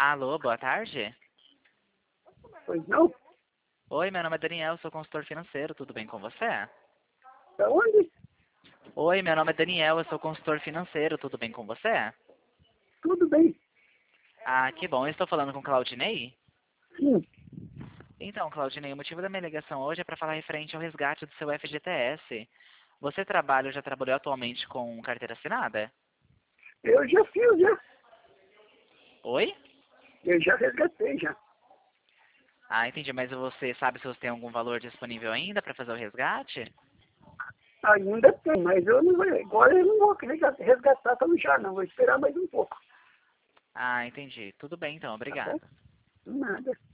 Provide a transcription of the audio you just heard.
Alô, boa tarde. Pois não? Oi, meu nome é Daniel, sou consultor financeiro, tudo bem com você? Da onde? Oi, meu nome é Daniel, eu sou consultor financeiro, tudo bem com você? Tudo bem. Ah, que bom, eu estou falando com Claudinei? Sim. Então, Claudinei, o motivo da minha ligação hoje é para falar referente ao resgate do seu FGTS. Você trabalha ou já trabalhou atualmente com carteira assinada? Eu já fiz, já. Oi? Eu já resgatei, já. Ah, entendi, mas você sabe se você tem algum valor disponível ainda para fazer o resgate? Ainda tem, mas eu não vou, agora eu não vou resgatar tão já, não. Vou esperar mais um pouco. Ah, entendi. Tudo bem então, Tá bom? obrigado. Nada.